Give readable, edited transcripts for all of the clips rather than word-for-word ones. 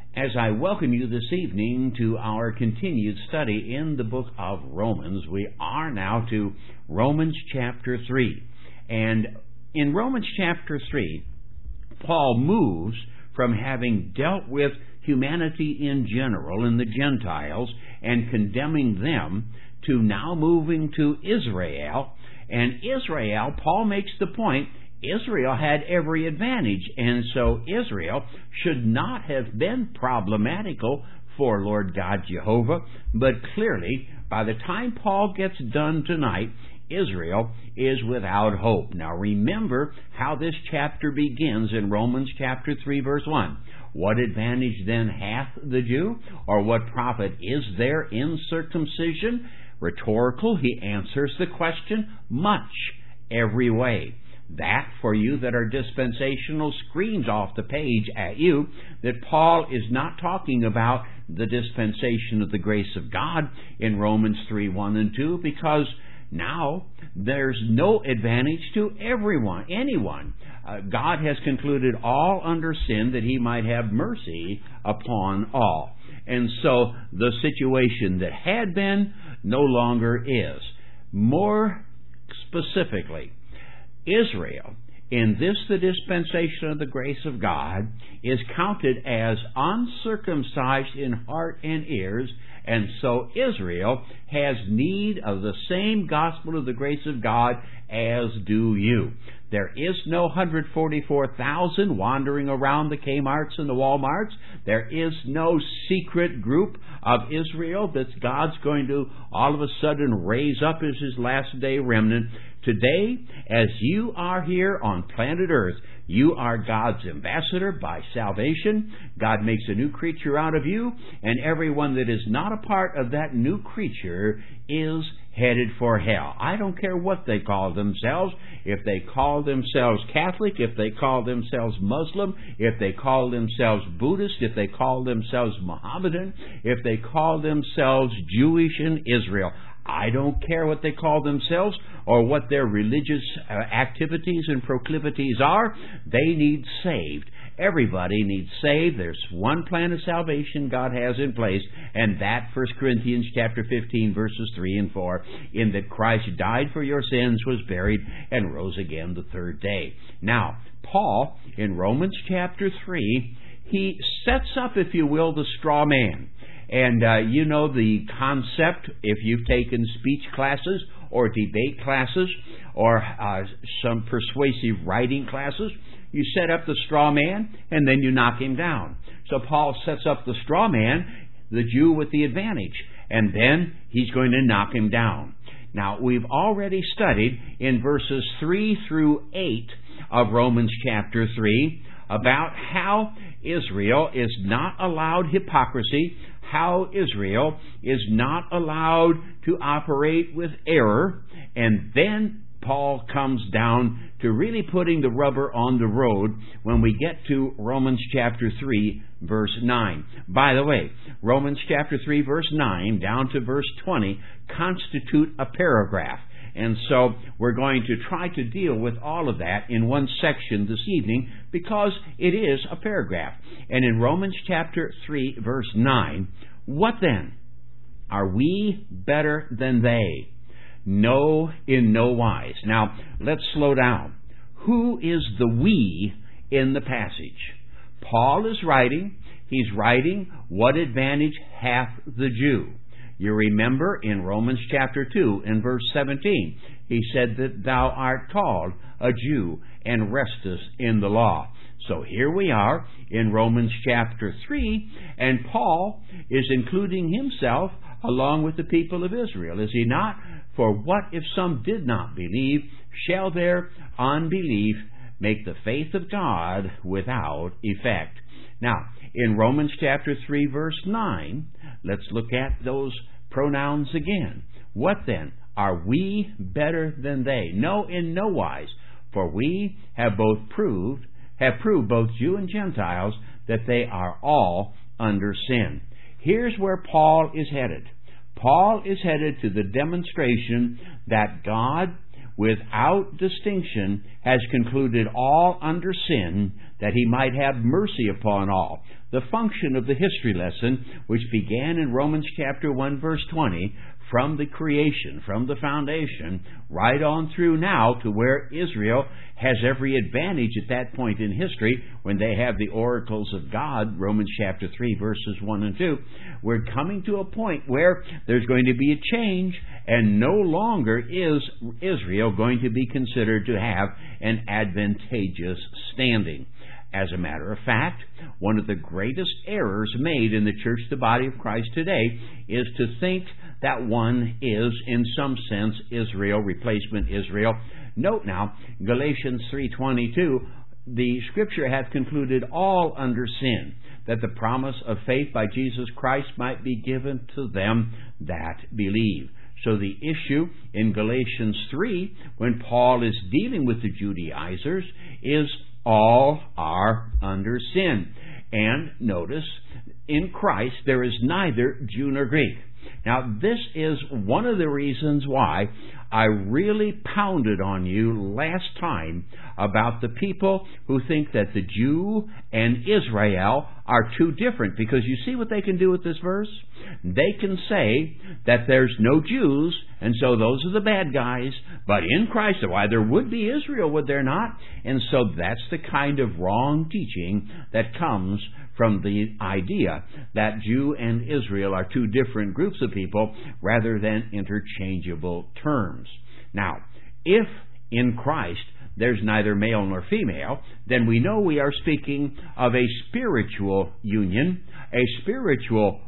As I welcome you this evening to our continued study in the book of Romans, we are now to Romans chapter 3. And in Romans chapter 3, Paul moves from having dealt with humanity in general and the Gentiles and condemning them to now moving to Israel. And Israel, Paul makes the point, Israel had every advantage, and so Israel should not have been problematical for Lord God Jehovah, but clearly, by the time Paul gets done tonight, Israel is without hope. Now remember how this chapter begins in Romans chapter 3 verse 1. What advantage then hath the Jew? Or what profit is there in circumcision? Rhetorical, he answers the question, much, every way. That, for you that are dispensational, screams off the page at you that Paul is not talking about the dispensation of the grace of God in Romans 3, 1 and 2, because now there's no advantage to anyone. God has concluded all under sin that he might have mercy upon all. And so the situation that had been no longer is. More specifically, Israel, in this the dispensation of the grace of God, is counted as uncircumcised in heart and ears, and so Israel has need of the same gospel of the grace of God as do you. There is no 144,000 wandering around the Kmarts and the Walmarts. There is no secret group of Israel that God's going to all of a sudden raise up as his last day remnant. Today, as you are here on planet Earth, you are God's ambassador by salvation. God makes a new creature out of you, and everyone that is not a part of that new creature is headed for hell. I don't care what they call themselves. If they call themselves Catholic, if they call themselves Muslim, if they call themselves Buddhist, if they call themselves Mohammedan, if they call themselves Jewish in Israel, I don't care what they call themselves or what their religious activities and proclivities are. They need saved. Everybody needs saved. There's one plan of salvation God has in place, and that 1 Corinthians chapter 15 verses 3 and 4, in that Christ died for your sins, was buried, and rose again the third day. Now, Paul, in Romans chapter 3, he sets up, if you will, the straw man. And you know the concept, if you've taken speech classes or debate classes or some persuasive writing classes, you set up the straw man and then you knock him down. So Paul sets up the straw man, the Jew with the advantage, and then he's going to knock him down. Now, we've already studied in verses 3 through 8 of Romans chapter 3 about how Israel is not allowed hypocrisy, how Israel is not allowed to operate with error, and then Paul comes down to really putting the rubber on the road when we get to Romans chapter 3, verse 9. By the way, Romans chapter 3, verse 9, down to verse 20, constitute a paragraph. And so we're going to try to deal with all of that in one section this evening because it is a paragraph. And in Romans chapter 3, verse 9, what then? Are we better than they? No, in no wise. Now, let's slow down. Who is the we in the passage? Paul is writing. He's writing, what advantage hath the Jew? You remember in Romans chapter 2 and verse 17, he said that thou art called a Jew and restest in the law. So here we are in Romans chapter 3, and Paul is including himself along with the people of Israel, is he not? For what if some did not believe? Shall their unbelief make the faith of God without effect? Now, in Romans chapter 3, verse 9, let's look at those pronouns again. What then? Are we better than they? No, in no wise. For we have proved both Jew and Gentiles that they are all under sin. Here's where Paul is headed. Paul is headed to the demonstration that God, without distinction, has concluded all under sin, that he might have mercy upon all. The function of the history lesson, which began in Romans chapter 1, verse 20, from the creation, from the foundation, right on through now to where Israel has every advantage at that point in history when they have the oracles of God, Romans chapter 3, verses 1 and 2. We're coming to a point where there's going to be a change, and no longer is Israel going to be considered to have an advantageous standing. As a matter of fact, one of the greatest errors made in the church, the body of Christ today, is to think that one is, in some sense, Israel, replacement Israel. Note now, Galatians 3:22, the Scripture hath concluded all under sin, that the promise of faith by Jesus Christ might be given to them that believe. So the issue in Galatians 3, when Paul is dealing with the Judaizers, is all are under sin. And notice, in Christ there is neither Jew nor Greek. Now, this is one of the reasons why I really pounded on you last time about the people who think that the Jew and Israel are two different. Because you see what they can do with this verse? They can say that there's no Jews, and so those are the bad guys. But in Christ, why, there would be Israel, would there not? And so that's the kind of wrong teaching that comes from the idea that Jew and Israel are two different groups of people rather than interchangeable terms. Now, if in Christ there's neither male nor female, then we know we are speaking of a spiritual union, a spiritual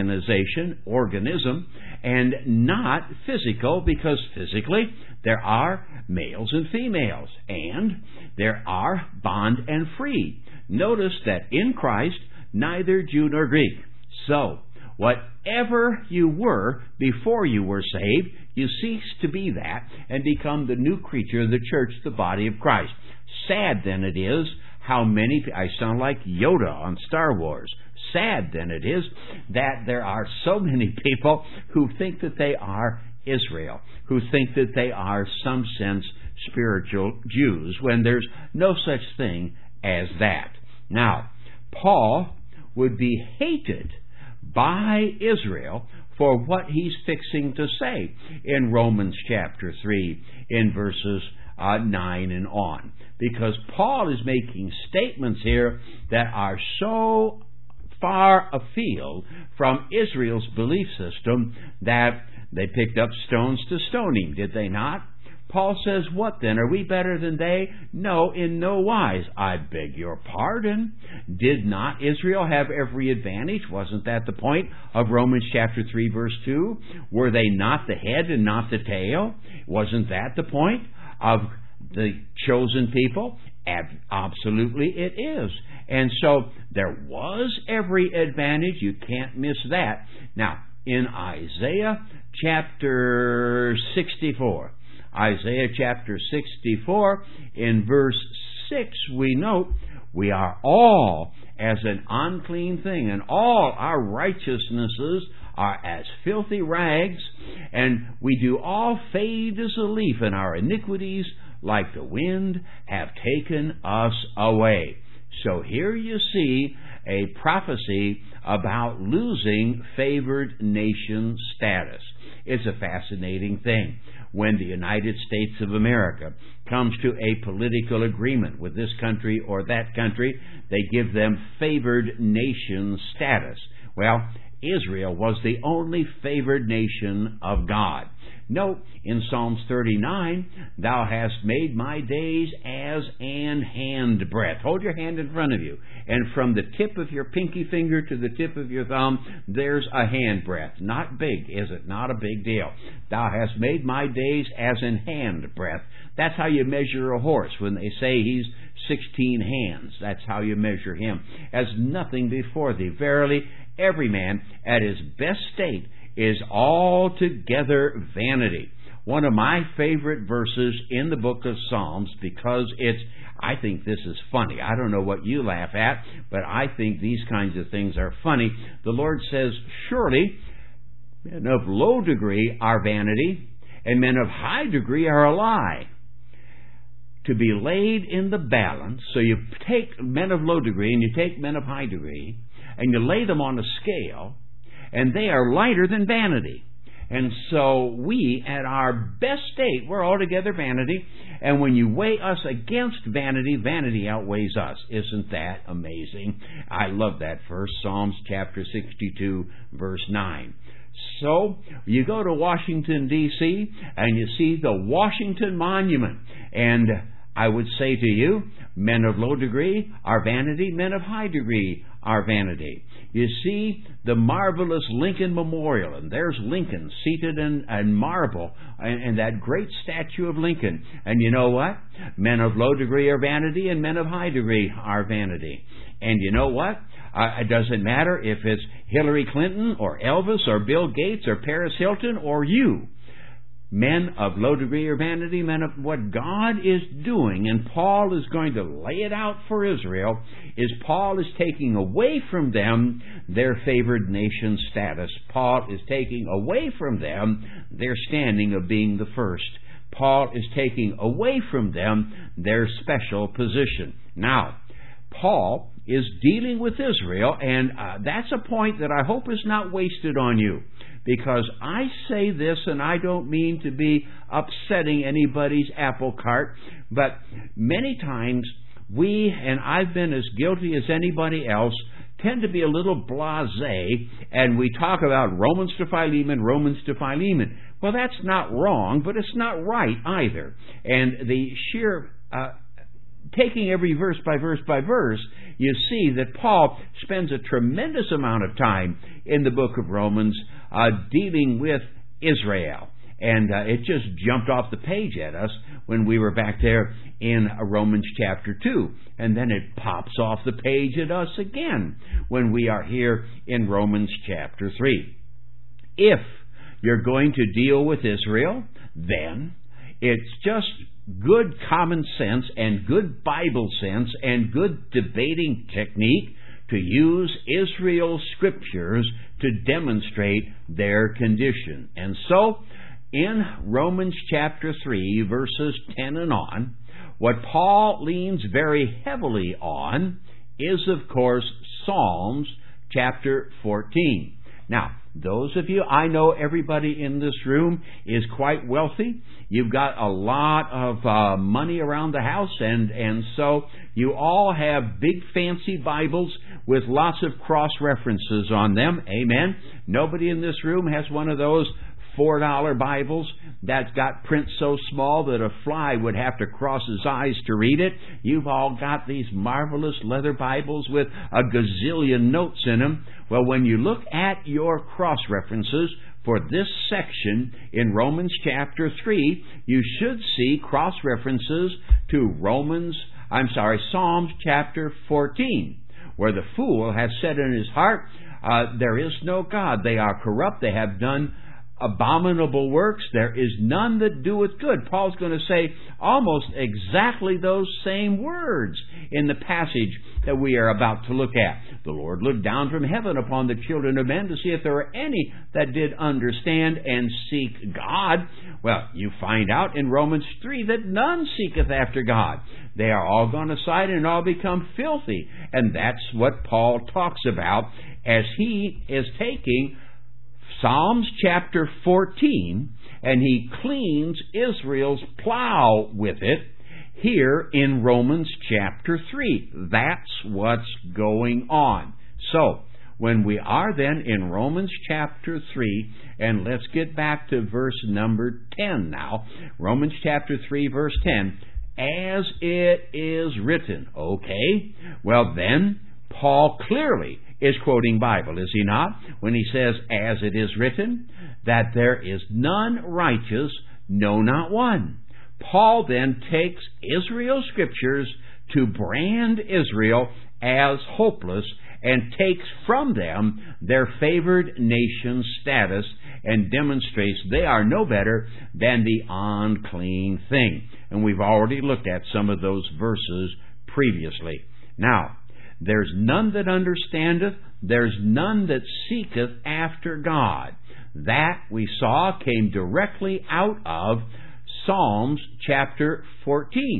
organism, and not physical, because physically there are males and females, and there are bond and free. Notice that in Christ, neither Jew nor Greek. So, whatever you were before you were saved, you cease to be that and become the new creature of the church, the body of Christ. Sad then it is how many, I sound like Yoda on Star Wars, sad then it is that there are so many people who think that they are Israel, who think that they are, some sense, spiritual Jews, when there's no such thing as that. Now, Paul would be hated by Israel for what he's fixing to say in Romans chapter 3 in verses 9 and on. Because Paul is making statements here that are so far afield from Israel's belief system that they picked up stones to stone him, did they not? Paul says, what then? Are we better than they? No, in no wise. I beg your pardon. Did not Israel have every advantage? Wasn't that the point of Romans chapter 3, verse 2? Were they not the head and not the tail? Wasn't that the point of the chosen people? Absolutely it is. And so there was every advantage. You can't miss that. Now, in Isaiah chapter 64, Isaiah chapter 64, in verse 6, we note, we are all as an unclean thing, and all our righteousnesses are as filthy rags, and we do all fade as a leaf, and our iniquities, like the wind, have taken us away. So here you see a prophecy about losing favored nation status. It's a fascinating thing. When the United States of America comes to a political agreement with this country or that country, they give them favored nation status. Well, Israel was the only favored nation of God. Note in Psalms 39, thou hast made my days as an handbreadth. Hold your hand in front of you, and from the tip of your pinky finger to the tip of your thumb, there's a handbreadth. Not big, is it? Not a big deal. Thou hast made my days as an handbreadth. That's how you measure a horse. When they say he's 16 hands, that's how you measure him. As nothing before thee. Verily, every man at his best state is altogether vanity. One of my favorite verses in the book of Psalms, because I think this is funny. I don't know what you laugh at, but I think these kinds of things are funny. The Lord says, surely men of low degree are vanity, and men of high degree are a lie. to be laid in the balance. So you take men of low degree and you take men of high degree, and you lay them on a scale, and they are lighter than vanity. And so we, at our best state, we're altogether vanity. And when you weigh us against vanity, vanity outweighs us. Isn't that amazing? I love that verse, Psalms chapter 62, verse 9. So you go to Washington, D.C., and you see the Washington Monument. And I would say to you, men of low degree are vanity, men of high degree are vanity. You see the marvelous Lincoln Memorial, and there's Lincoln seated in marble, and that great statue of Lincoln. And you know what? Men of low degree are vanity, and men of high degree are vanity. And you know what? It doesn't matter if it's Hillary Clinton or Elvis or Bill Gates or Paris Hilton or you. Men of low degree are vanity, men of what God is doing, and Paul is going to lay it out for Israel, is Paul is taking away from them their favored nation status. Paul is taking away from them their standing of being the first. Paul is taking away from them their special position. Now, Paul is dealing with Israel, and that's a point that I hope is not wasted on you. Because I say this, and I don't mean to be upsetting anybody's apple cart, but many times we, and I've been as guilty as anybody else, tend to be a little blasé, and we talk about Romans to Philemon, Romans to Philemon. Well, that's not wrong, but it's not right either. And the sheer taking every verse by verse by verse, you see that Paul spends a tremendous amount of time in the book of Romans dealing with Israel. And it just jumped off the page at us when we were back there in Romans chapter 2. And then it pops off the page at us again when we are here in Romans chapter 3. If you're going to deal with Israel, then it's just good common sense and good Bible sense and good debating technique to use Israel's scriptures to demonstrate their condition. And so, in Romans chapter 3, verses 10 and on, what Paul leans very heavily on is, of course, Psalms chapter 14. Now, those of you, I know everybody in this room is quite wealthy. You've got a lot of money around the house, and so you all have big fancy Bibles with lots of cross-references on them. Amen. Nobody in this room has one of those $4 Bibles that's got print so small that a fly would have to cross his eyes to read it. You've all got these marvelous leather Bibles with a gazillion notes in them. Well, when you look at your cross-references for this section in Romans chapter 3, you should see cross-references to Psalms chapter 14, where the fool has said in his heart, there is no God. They are corrupt. They have done abominable works. There is none that doeth good. Paul's going to say almost exactly those same words in the passage that we are about to look at. The Lord looked down from heaven upon the children of men to see if there were any that did understand and seek God. Well, you find out in Romans 3 that none seeketh after God. They are all gone aside and all become filthy. And that's what Paul talks about as he is taking Psalms chapter 14, and he cleans Israel's plow with it here in Romans chapter 3. That's what's going on. So, when we are then in Romans chapter 3, and let's get back to verse number 10 now. Romans chapter 3, verse 10. As it is written. Okay? Well then, Paul clearly is quoting Bible, is he not? When he says, as it is written, that there is none righteous, no, not one. Paul then takes Israel's scriptures to brand Israel as hopeless and takes from them their favored nation status and demonstrates they are no better than the unclean thing. And we've already looked at some of those verses previously. Now, there's none that understandeth, there's none that seeketh after God. That, we saw, came directly out of Psalms chapter 14.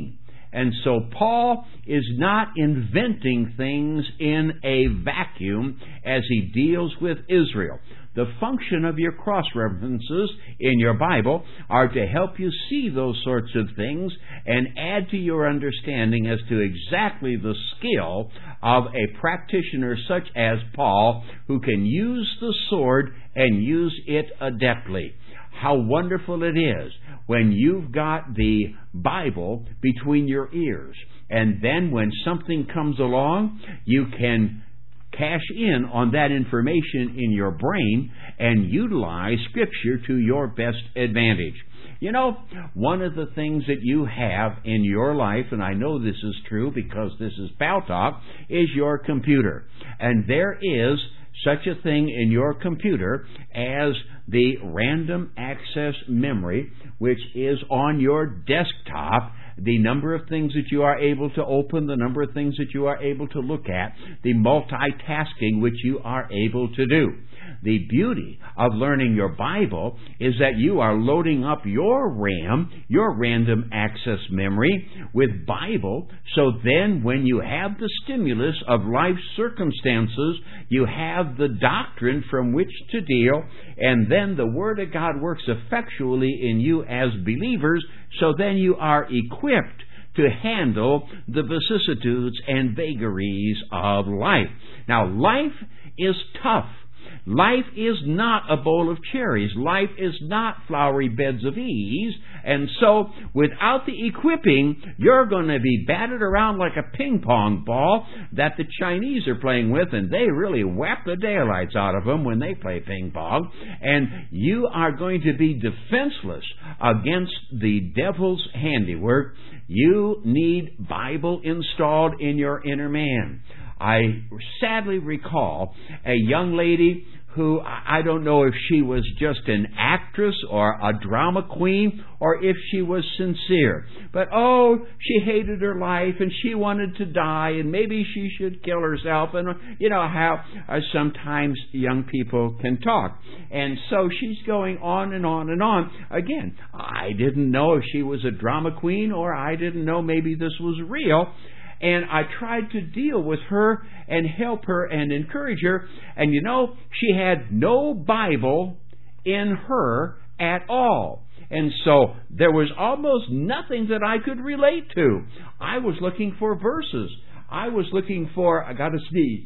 And so Paul is not inventing things in a vacuum as he deals with Israel. The function of your cross-references in your Bible are to help you see those sorts of things and add to your understanding as to exactly the skill of a practitioner such as Paul, who can use the sword and use it adeptly. How wonderful it is when you've got the Bible between your ears, and then when something comes along, you can cash in on that information in your brain and utilize Scripture to your best advantage. You know, one of the things that you have in your life, and I know this is true because this is Pal Talk, is your computer. And there is such a thing in your computer as the random access memory, which is on your desktop. The number of things that you are able to open, the number of things that you are able to look at, the multitasking which you are able to do. The beauty of learning your Bible is that you are loading up your RAM, your random access memory, with Bible, so then when you have the stimulus of life's circumstances, you have the doctrine from which to deal, and then the Word of God works effectually in you as believers, so then you are equipped to handle the vicissitudes and vagaries of life. Now, life is tough. Life is not a bowl of cherries. Life is not flowery beds of ease. And so, without the equipping, you're going to be batted around like a ping pong ball that the Chinese are playing with, and they really whap the daylights out of them when they play ping pong. And you are going to be defenseless against the devil's handiwork. You need Bible installed in your inner man. I sadly recall a young lady who, I don't know if she was just an actress or a drama queen or if she was sincere. But she hated her life and she wanted to die and maybe she should kill herself. And you know how sometimes young people can talk. And so she's going on and on and on. Again, I didn't know if she was a drama queen or I didn't know maybe this was real. And I tried to deal with her and help her and encourage her. And you know, she had no Bible in her at all. And so there was almost nothing that I could relate to. I was looking for verses. I was looking for, I got to sneeze.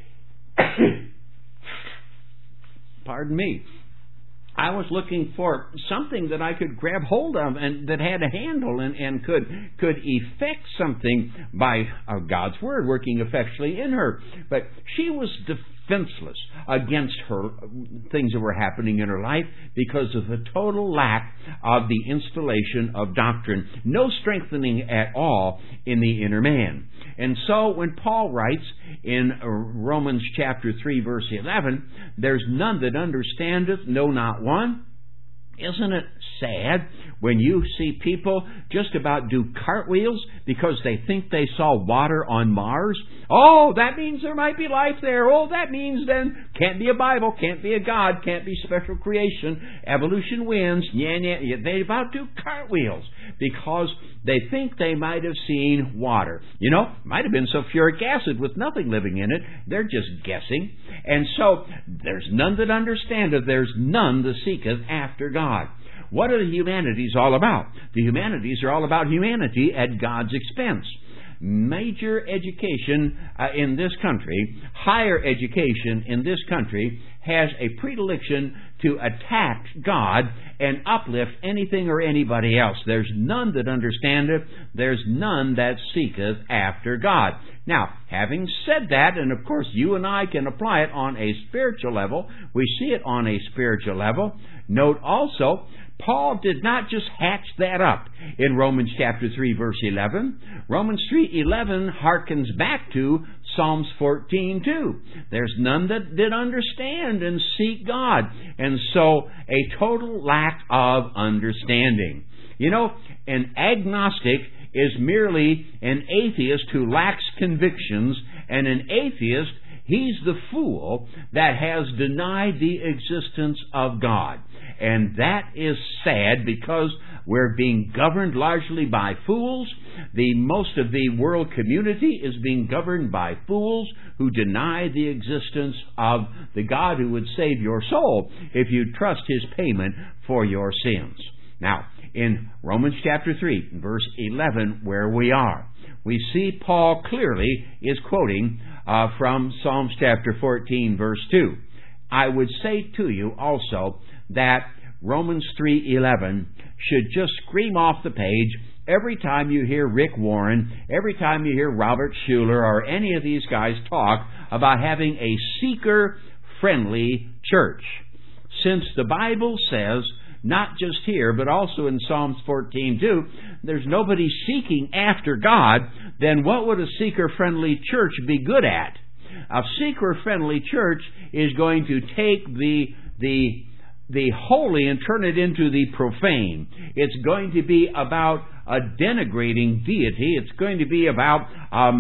Pardon me. I was looking for something that I could grab hold of and that had a handle and could effect something by God's Word working effectually in her. But she was defenseless against her things that were happening in her life because of the total lack of the installation of doctrine. No strengthening at all in the inner man. And so when Paul writes in Romans chapter 3 verse 11, there's none that understandeth, no not one. Isn't it sad when you see people just about do cartwheels because they think they saw water on Mars? Oh, that means there might be life there. Oh, that means then can't be a Bible, can't be a God, can't be special creation. Evolution wins. They about do cartwheels because they think they might have seen water. You know, might have been sulfuric acid with nothing living in it. They're just guessing. And so there's none that understandeth, there's none that seeketh after God. What are the humanities all about? The humanities are all about humanity at God's expense. Major education in this country, higher education in this country, has a predilection to attack God and uplift anything or anybody else. There's none that understandeth, there's none that seeketh after God. Now, having said that, and of course you and I can apply it on a spiritual level, we see it on a spiritual level. Note also, Paul did not just hatch that up in Romans chapter 3 verse 11. Romans 3:11 harkens back to Psalms 14:2. There's none that did understand and seek God. And so a total lack of understanding. You know, an agnostic is merely an atheist who lacks convictions, and an atheist, he's the fool that has denied the existence of God. And that is sad because We're being governed largely by fools. Most of the world community is being governed by fools who deny the existence of the God who would save your soul if you trust His payment for your sins. Now, in Romans chapter 3, verse 11, where we are, we see Paul clearly is quoting from Psalms chapter 14, verse 2. I would say to you also that Romans 3:11 should just scream off the page every time you hear Rick Warren, every time you hear Robert Schuller or any of these guys talk about having a seeker-friendly church. Since the Bible says, not just here, but also in Psalms 14:2, there's nobody seeking after God, then what would a seeker-friendly church be good at? A seeker-friendly church is going to take the holy and turn it into the profane. It's going to be about denigrating deity. It's going to be about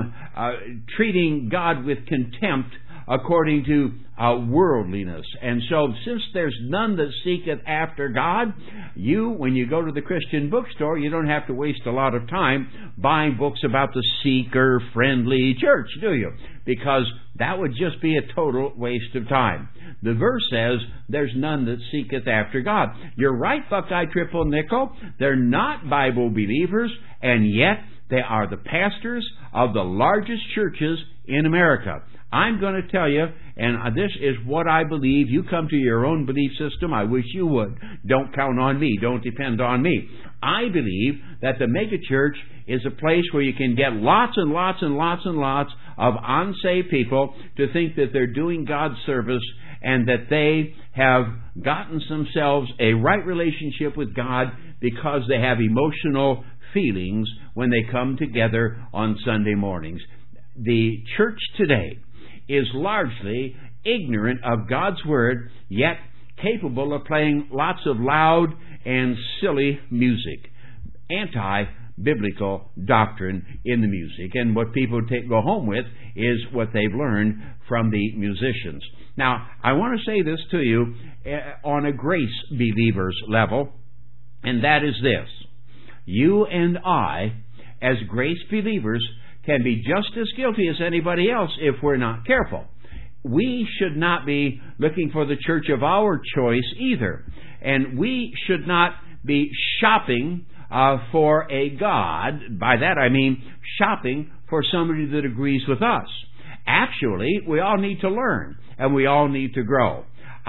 treating God with contempt according to worldliness. And so, since there's none that seeketh after God, when you go to the Christian bookstore, you don't have to waste a lot of time buying books about the seeker-friendly church, do you? Because that would just be a total waste of time. The verse says, there's none that seeketh after God. You're right, Buckeye Triple Nickel. They're not Bible believers, and yet they are the pastors of the largest churches in America. I'm going to tell you, and this is what I believe. You come to your own belief system. I wish you would. Don't count on me. Don't depend on me. I believe that the megachurch is a place where you can get lots and lots and lots and lots of unsaved people to think that they're doing God's service and that they have gotten themselves a right relationship with God because they have emotional feelings when they come together on Sunday mornings. The church today is largely ignorant of God's Word, yet capable of playing lots of loud and silly music. Anti-biblical doctrine in the music. And what people go home with is what they've learned from the musicians. Now, I want to say this to you on a grace believers level, and that is this. You and I, as grace believers, can be just as guilty as anybody else if we're not careful. We should not be looking for the church of our choice either. And we should not be shopping for a God. By that I mean shopping for somebody that agrees with us. Actually, we all need to learn, and we all need to grow.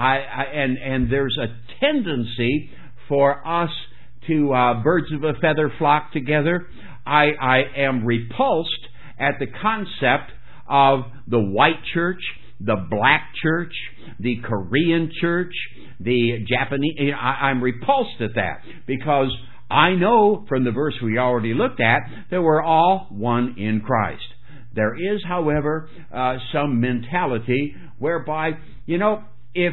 And there's a tendency for us to birds of a feather flock together. I am repulsed at the concept of the white church, the black church, the Korean church, the Japanese. I'm repulsed at that because I know from the verse we already looked at that we're all one in Christ. There is, however, some mentality whereby, if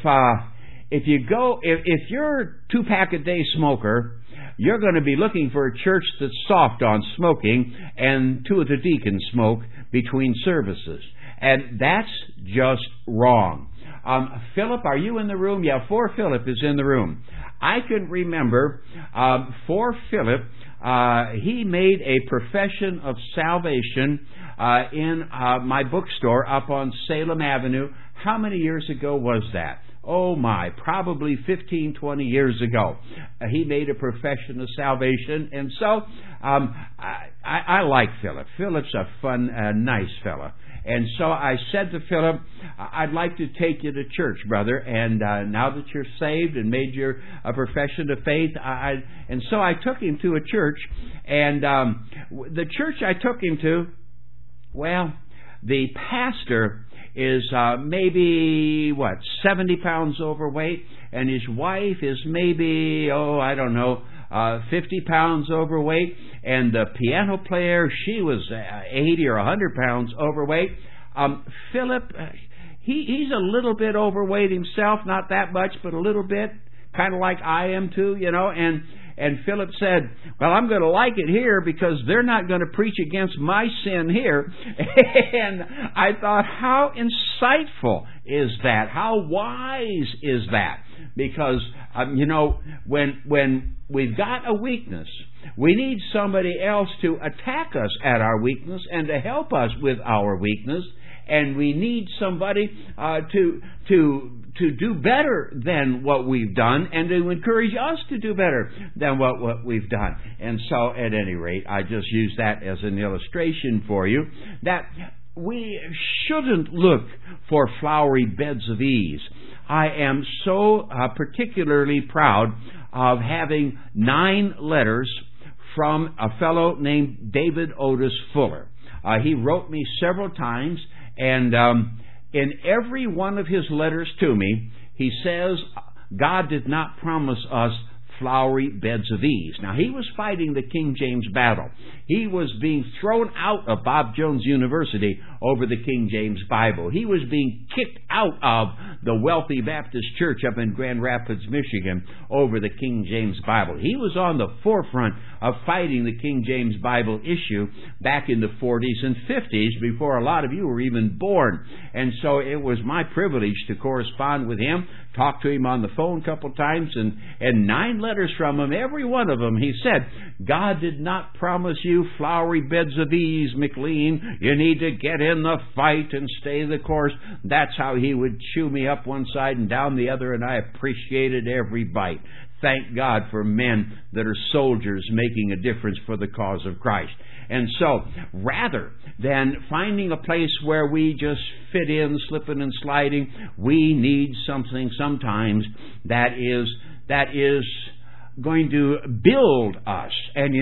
you're a 2-pack-a-day smoker, you're going to be looking for a church that's soft on smoking, and 2 of the deacons smoke between services. And that's just wrong. Philip, are you in the room? Yeah, 4 Philip is in the room. I can remember 4 Philip, he made a profession of salvation in my bookstore up on Salem Avenue. How many years ago was that? Oh my, probably 15, 20 years ago. He made a profession of salvation, and so I like Philip. Philip's a fun, nice fella. And so I said to Philip, I'd like to take you to church, brother, and now that you're saved and made your profession of faith, and so I took him to a church, and the church I took him to, well, the pastor is maybe, 70 pounds overweight, and his wife is maybe, 50 pounds overweight, and the piano player, she was 80 or 100 pounds overweight. Philip, he's a little bit overweight himself, not that much, but a little bit, kind of like I am too, And Philip said, well, I'm going to like it here because they're not going to preach against my sin here. And I thought, how insightful is that? How wise is that? because, when we've got a weakness, we need somebody else to attack us at our weakness and to help us with our weakness. And we need somebody to do better than what we've done and to encourage us to do better than what we've done. And so, at any rate, I just use that as an illustration for you that we shouldn't look for flowery beds of ease. I am so particularly proud of having 9 letters from a fellow named David Otis Fuller. He wrote me several times, and in every one of his letters to me, he says God did not promise us flowery beds of ease. Now, he was fighting the King James battle. He was being thrown out of Bob Jones University over the King James Bible. He was being kicked out of the wealthy Baptist church up in Grand Rapids, Michigan, over the King James Bible. He was on the forefront of fighting the King James Bible issue back in the 40s and 50s, before a lot of you were even born. And so it was my privilege to correspond with him, talk to him on the phone a couple times, and 9 letters from him. Every one of them, he said, God did not promise you flowery beds of ease, McLean. You need to get in the fight and stay the course. That's how he would chew me up one side and down the other, and I appreciated every bite. Thank God for men that are soldiers making a difference for the cause of Christ. And so, rather than finding a place where we just fit in, slipping and sliding, we need something sometimes that is going to build us. And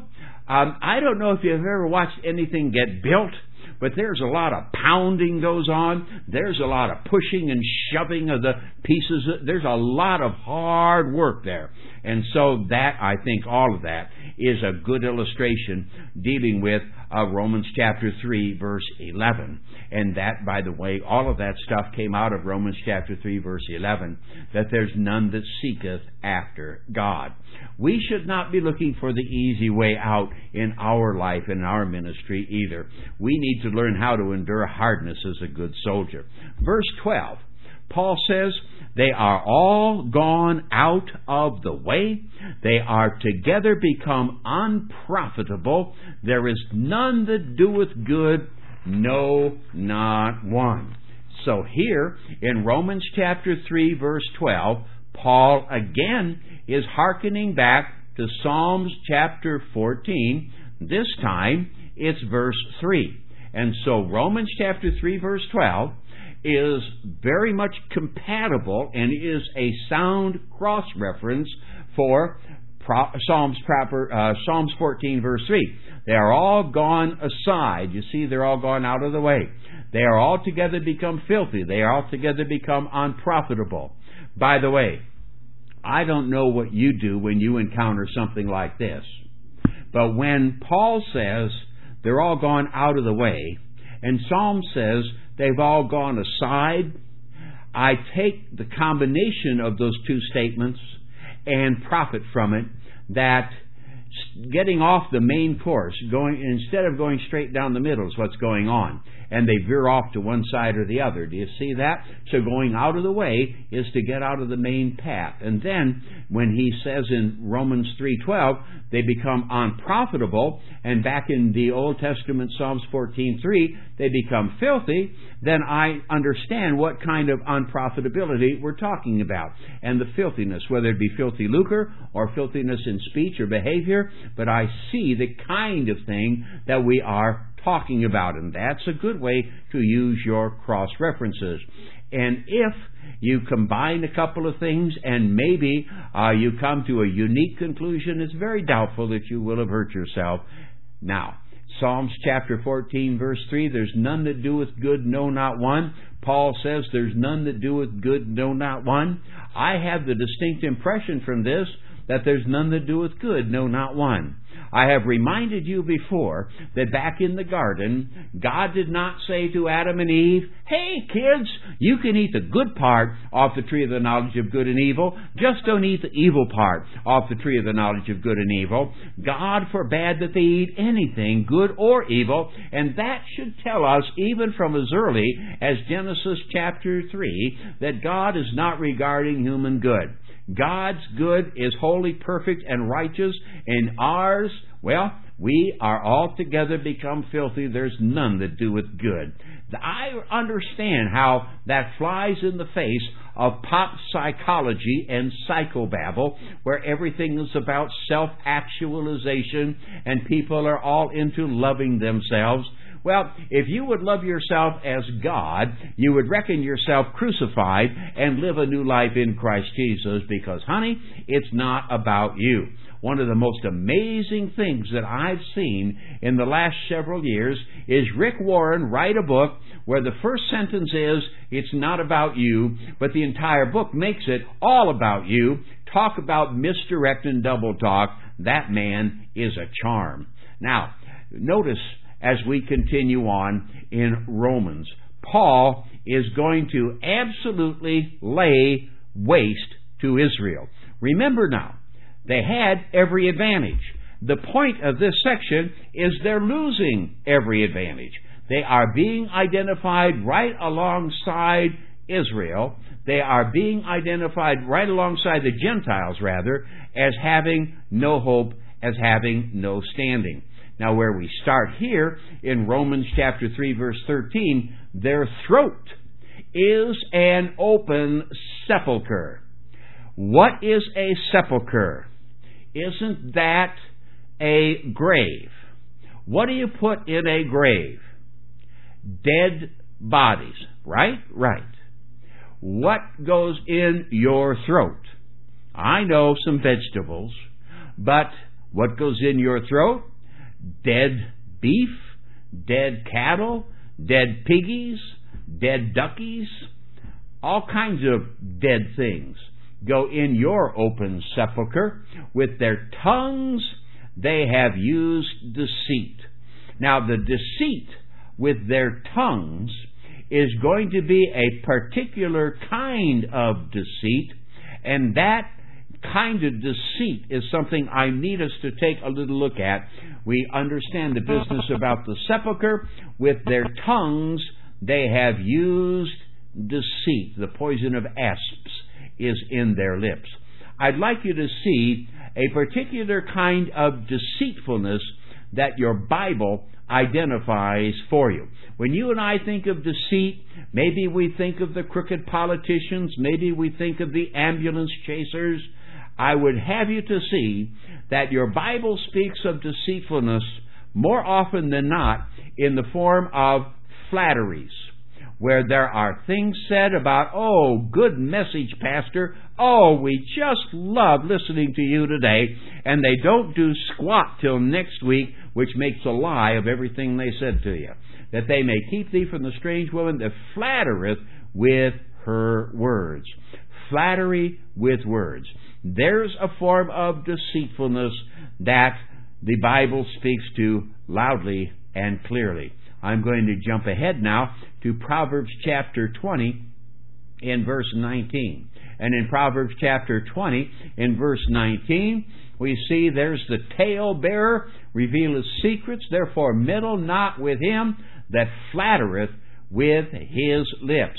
I don't know if you've ever watched anything get built, but there's a lot of pounding goes on. There's a lot of pushing and shoving of the pieces. There's a lot of hard work there. And so that, I think all of that is a good illustration dealing with Romans chapter 3, verse 11. And that, by the way, all of that stuff came out of Romans chapter 3, verse 11, that there's none that seeketh after God. We should not be looking for the easy way out in our life, in our ministry either. We need to learn how to endure hardness as a good soldier. Verse 12, Paul says, they are all gone out of the way. They are together become unprofitable. There is none that doeth good, no, not one. So here in Romans chapter 3, verse 12, Paul again is hearkening back to Psalms chapter 14. This time it's verse 3. And so Romans chapter 3, verse 12 is very much compatible and is a sound cross-reference for Psalms 14, verse 3. They are all gone aside. You see, they're all gone out of the way. They are altogether become filthy. They are altogether become unprofitable. By the way, I don't know what you do when you encounter something like this, but when Paul says they're all gone out of the way, and Psalm says they've all gone aside, I take the combination of those two statements and profit from it, that getting off the main course, instead of going straight down the middle is what's going on, and they veer off to one side or the other. Do you see that? So going out of the way is to get out of the main path. And then when he says in Romans 3:12, they become unprofitable, and back in the Old Testament Psalms 14:3, they become filthy, then I understand what kind of unprofitability we're talking about, and the filthiness, whether it be filthy lucre or filthiness in speech or behavior, but I see the kind of thing that we are talking about, and that's a good way to use your cross-references. And if you combine a couple of things and maybe you come to a unique conclusion, it's very doubtful that you will have hurt yourself. Now, Psalms chapter 14, verse 3, there's none that doeth good, no, not one. Paul says there's none that doeth good, no, not one. I have the distinct impression from this that there's none that doeth good, no, not one. I have reminded you before that back in the garden, God did not say to Adam and Eve, "Hey, kids, you can eat the good part off the tree of the knowledge of good and evil. Just don't eat the evil part off the tree of the knowledge of good and evil." God forbade that they eat anything, good or evil, and that should tell us, even from as early as Genesis chapter 3, that God is not regarding human good. God's good is holy, perfect, and righteous, and ours, well, we are altogether become filthy. There's none that doeth good. I understand how that flies in the face of pop psychology and psychobabble, where everything is about self-actualization and people are all into loving themselves. Well, if you would love yourself as God, you would reckon yourself crucified and live a new life in Christ Jesus, because, honey, it's not about you. One of the most amazing things that I've seen in the last several years is Rick Warren write a book where the first sentence is, "It's not about you," but the entire book makes it all about you. Talk about misdirect and double talk. That man is a charm. Now, notice as we continue on in Romans, Paul is going to absolutely lay waste to Israel. Remember now, they had every advantage. The point of this section is they're losing every advantage. They are being identified right alongside Israel. They are being identified right alongside the Gentiles, rather, as having no hope, as having no standing. Now, where we start here in Romans chapter 3, verse 13, their throat is an open sepulcher. What is a sepulcher? Isn't that a grave? What do you put in a grave? Dead bodies, right? Right. What goes in your throat? I know some vegetables, but what goes in your throat? Dead beef, dead cattle, dead piggies, dead duckies, all kinds of dead things go in your open sepulcher. With their tongues they have used deceit. Now, the deceit with their tongues is going to be a particular kind of deceit, and that kind of deceit is something I need us to take a little look at. We understand the business about the sepulcher. With their tongues they have used deceit. The poison of asps is in their lips. I'd like you to see a particular kind of deceitfulness that your Bible identifies for you. When you and I think of deceit, maybe we think of the crooked politicians, maybe we think of the ambulance chasers. I would have you to see that your Bible speaks of deceitfulness more often than not in the form of flatteries, where there are things said about, "Oh, good message, Pastor. Oh, we just love listening to you today," and they don't do squat till next week, which makes a lie of everything they said to you. That they may keep thee from the strange woman that flattereth with her words. Flattery with words. There's a form of deceitfulness that the Bible speaks to loudly and clearly. I'm going to jump ahead now to Proverbs chapter 20 in verse 19. And in Proverbs chapter 20 in verse 19, we see there's the talebearer revealeth secrets, therefore meddle not with him that flattereth with his lips.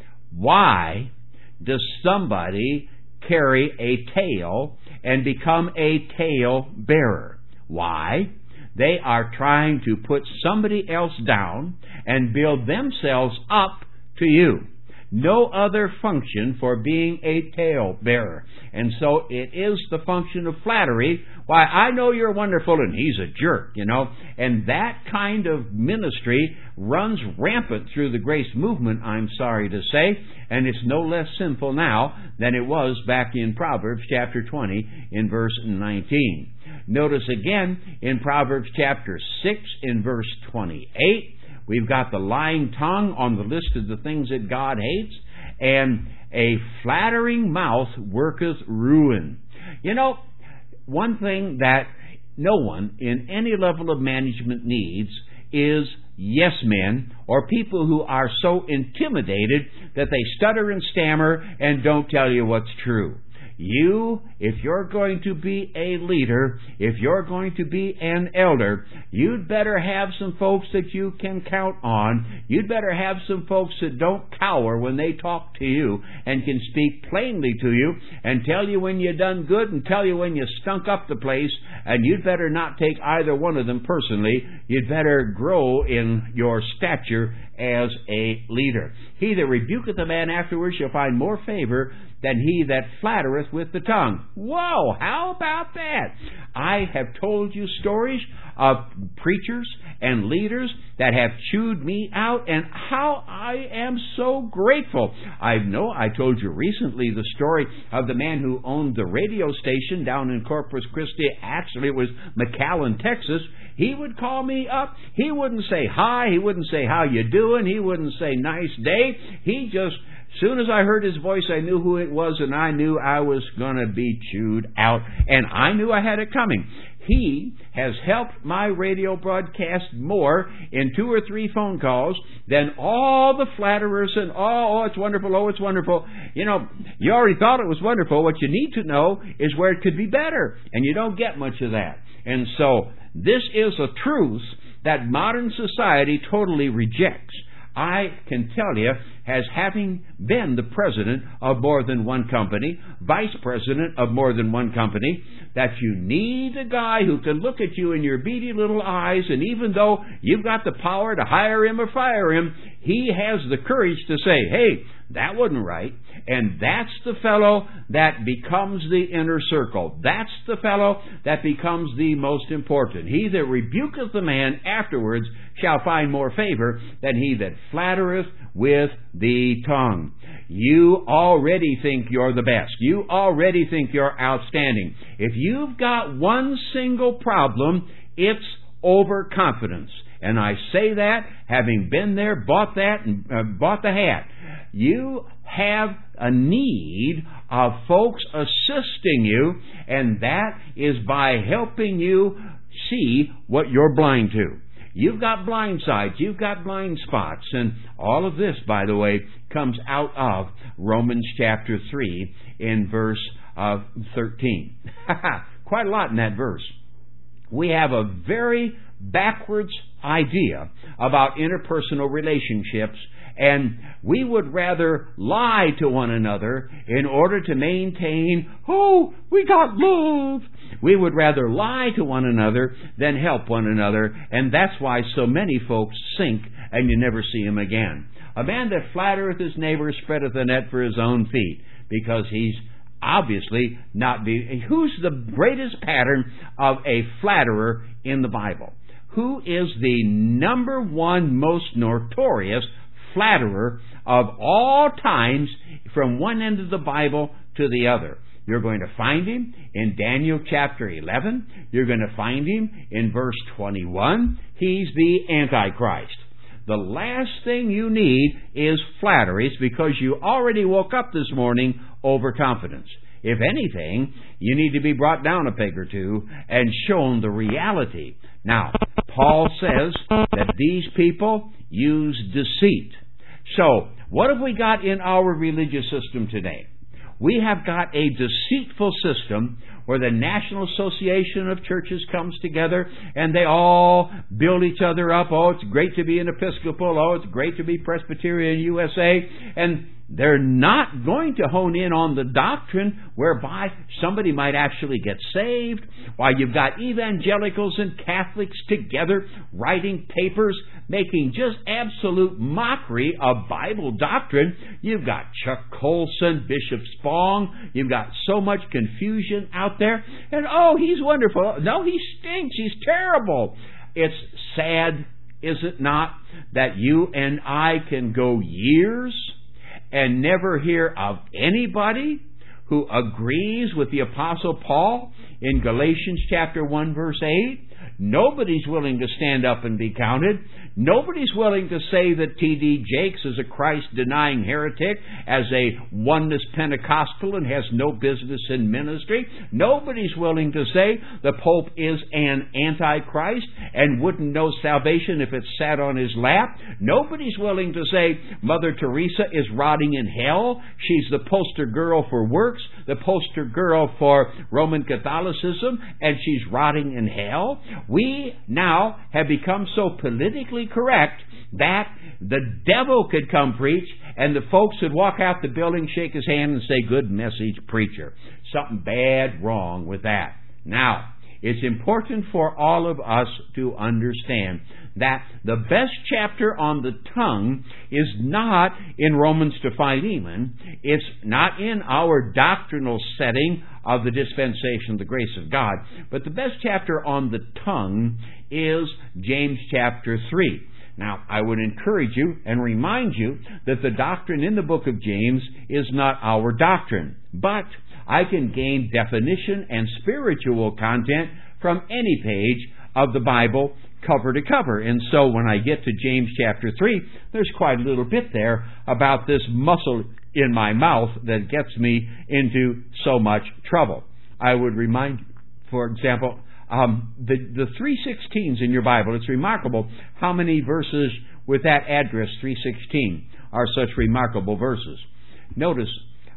Why does somebody carry a tale and become a tale bearer? Why? They are trying to put somebody else down and build themselves up to you. No other function for being a tale bearer. And so it is the function of flattery. Why, I know you're wonderful and he's a jerk, you know. And that kind of ministry runs rampant through the grace movement, I'm sorry to say. And it's no less sinful now than it was back in Proverbs chapter 20 in verse 19. Notice again in Proverbs chapter 6 in verse 28, we've got the lying tongue on the list of the things that God hates, and a flattering mouth worketh ruin. You know, one thing that no one in any level of management needs is yes men or people who are so intimidated that they stutter and stammer and don't tell you what's true. You, if you're going to be a leader, if you're going to be an elder, you'd better have some folks that you can count on. You'd better have some folks that don't cower when they talk to you and can speak plainly to you and tell you when you done good and tell you when you stunk up the place, and you'd better not take either one of them personally. You'd better grow in your stature as a leader. He that rebuketh a man afterwards shall find more favor than he that flattereth with the tongue. Whoa, how about that? I have told you stories of preachers and leaders that have chewed me out, and how I am so grateful. I told you recently the story of the man who owned the radio station down in Corpus Christi. Actually, it was McAllen, Texas. He would call me up. He wouldn't say hi. He wouldn't say how you doing. He wouldn't say nice day. He just, as soon as I heard his voice, I knew who it was, and I knew I was going to be chewed out, and I knew I had it coming. He has helped my radio broadcast more in 2 or 3 phone calls than all the flatterers and, oh, it's wonderful, oh, it's wonderful. You know, you already thought it was wonderful. What you need to know is where it could be better, and you don't get much of that. And so this is a truth that modern society totally rejects. I can tell you, as having been the president of more than one company, vice president of more than one company, that you need a guy who can look at you in your beady little eyes, and even though you've got the power to hire him or fire him, he has the courage to say, hey, that wasn't right. And that's the fellow that becomes the inner circle. That's the fellow that becomes the most important. He that rebuketh the man afterwards shall find more favor than he that flattereth with the tongue. You already think you're the best. You already think you're outstanding. If you've got one single problem, it's overconfidence. And I say that having been there, bought that, and bought the hat. You have a need of folks assisting you, and that is by helping you see what you're blind to. You've got blind sides, you've got blind spots, and all of this, by the way, comes out of Romans chapter 3 in verse 13. Quite a lot in that verse. We have a very backwards idea about interpersonal relationships, and we would rather lie to one another in order to maintain, oh, we got love. We would rather lie to one another than help one another, and that's why so many folks sink and you never see them again. A man that flattereth his neighbor spreadeth a net for his own feet, because he's obviously not being... Who's the greatest pattern of a flatterer in the Bible? Who is the number one most notorious flatterer of all times from one end of the Bible to the other? You're going to find him in Daniel chapter 11. You're going to find him in verse 21. He's the Antichrist. The last thing you need is flatteries, because you already woke up this morning overconfidence. If anything, you need to be brought down a peg or two and shown the reality. Now, Paul says that these people use deceit. So, what have we got in our religious system today? We have got a deceitful system where the National Association of Churches comes together and they all build each other up. Oh, it's great to be an Episcopal. Oh, it's great to be Presbyterian USA. And they're not going to hone in on the doctrine whereby somebody might actually get saved. Why, you've got evangelicals and Catholics together writing papers making just absolute mockery of Bible doctrine. You've got Chuck Colson, Bishop Spong. You've got so much confusion out there. And, oh, he's wonderful. No, he stinks. He's terrible. It's sad, is it not, that you and I can go years and never hear of anybody who agrees with the Apostle Paul in Galatians chapter 1 verse 8. Nobody's willing to stand up and be counted. Nobody's willing to say that T.D. Jakes is a Christ-denying heretic, as a oneness Pentecostal and has no business in ministry. Nobody's willing to say the Pope is an Antichrist and wouldn't know salvation if it sat on his lap. Nobody's willing to say Mother Teresa is rotting in hell. She's the poster girl for works, the poster girl for Roman Catholicism, and she's rotting in hell. We now have become so politically correct that the devil could come preach and the folks would walk out the building, shake his hand, and say, "Good message, preacher." Something bad wrong with that. Now, it's important for all of us to understand that the best chapter on the tongue is not in Romans to Philemon. It's not in our doctrinal setting of the dispensation of the grace of God. But the best chapter on the tongue is James chapter 3. Now, I would encourage you and remind you that the doctrine in the book of James is not our doctrine. But I can gain definition and spiritual content from any page of the Bible, cover to cover. And so when I get to James chapter 3, there's quite a little bit there about this muscle in my mouth that gets me into so much trouble. I would remind you, for example, the 3:16s in your Bible. It's remarkable how many verses with that address, 3:16, are such remarkable verses. Notice,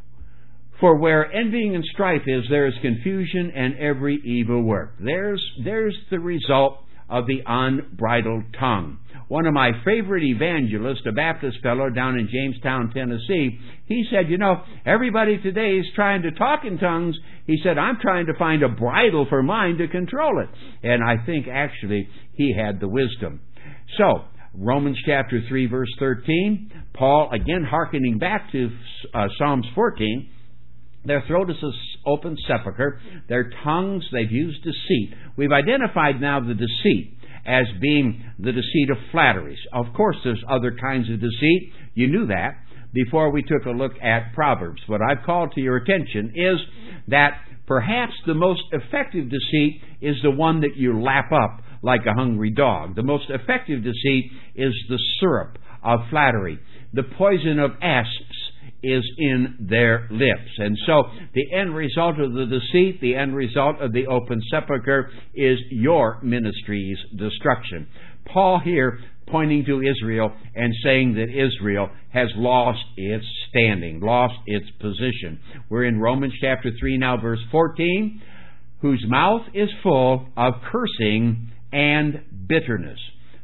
"For where envying and strife is, there is confusion and every evil work." There's the result of the unbridled tongue. One of my favorite evangelists, a Baptist fellow down in Jamestown, Tennessee, he said, everybody today is trying to talk in tongues. He said, I'm trying to find a bridle for mine to control it. And I think actually he had the wisdom. So, Romans chapter 3, verse 13, Paul, again hearkening back to Psalms 14, their throat is an open sepulchre. Their tongues, they've used deceit. We've identified now the deceit as being the deceit of flatteries. Of course, there's other kinds of deceit. You knew that before we took a look at Proverbs. What I've called to your attention is that perhaps the most effective deceit is the one that you lap up like a hungry dog. The most effective deceit is the syrup of flattery. The poison of asps is in their lips. And so the end result of the deceit, the end result of the open sepulchre is your ministry's destruction. Paul here pointing to Israel and saying that Israel has lost its standing, lost its position. We're in Romans chapter 3 now, verse 14, whose mouth is full of cursing and bitterness.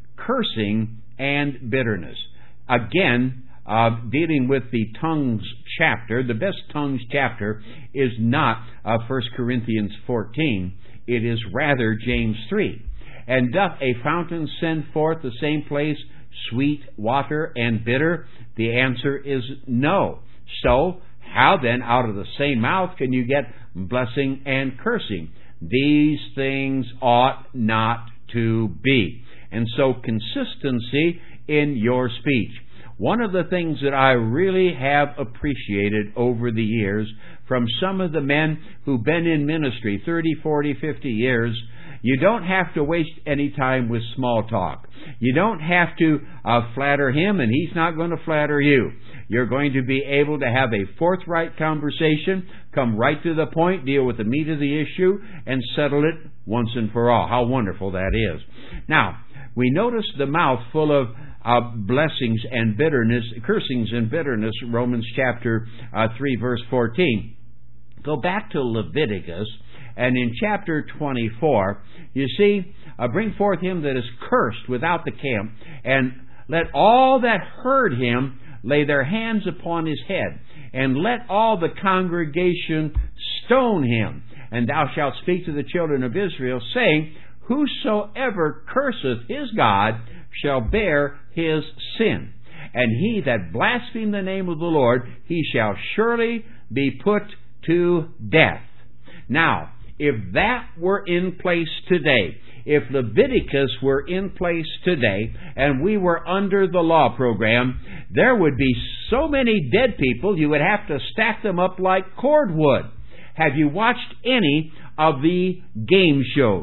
Cursing and bitterness. Again, dealing with the tongues chapter, the best tongues chapter is not 1 Corinthians 14. It is rather James 3. And doth a fountain send forth the same place sweet water and bitter? The answer is no. So, how then out of the same mouth can you get blessing and cursing? These things ought not to be. And so, consistency in your speech. One of the things that I really have appreciated over the years from some of the men who've been in ministry 30, 40, 50 years, you don't have to waste any time with small talk. You don't have to flatter him, and he's not going to flatter you. You're going to be able to have a forthright conversation, come right to the point, deal with the meat of the issue, and settle it once and for all. How wonderful that is. Now, we notice the mouth full of blessings and bitterness, cursings and bitterness, Romans chapter 3, verse 14. Go back to Leviticus, and in chapter 24, you see, bring forth him that is cursed without the camp, and let all that heard him lay their hands upon his head, and let all the congregation stone him. And thou shalt speak to the children of Israel, saying, whosoever curseth his God shall bear his sin. And he that blaspheme the name of the Lord, he shall surely be put to death. Now, if that were in place today, if Leviticus were in place today, and we were under the law program, there would be so many dead people you would have to stack them up like cordwood. Have you watched any of the game shows?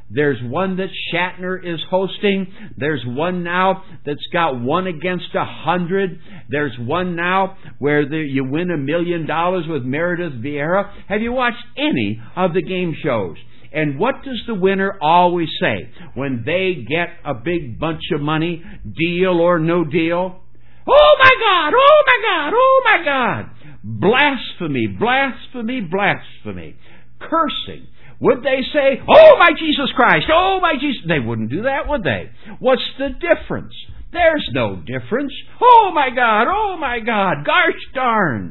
There's one that Shatner is hosting. There's one now that's got 1 against 100. There's one now where you win $1 million with Meredith Vieira. Have you watched any of the game shows? And what does the winner always say when they get a big bunch of money, deal or no deal? Oh my God, oh my God, oh my God. Blasphemy, blasphemy, blasphemy. Cursing. Would they say, oh my Jesus Christ, oh my Jesus? They wouldn't do that, would they? What's the difference? There's no difference. Oh my God, gosh darn.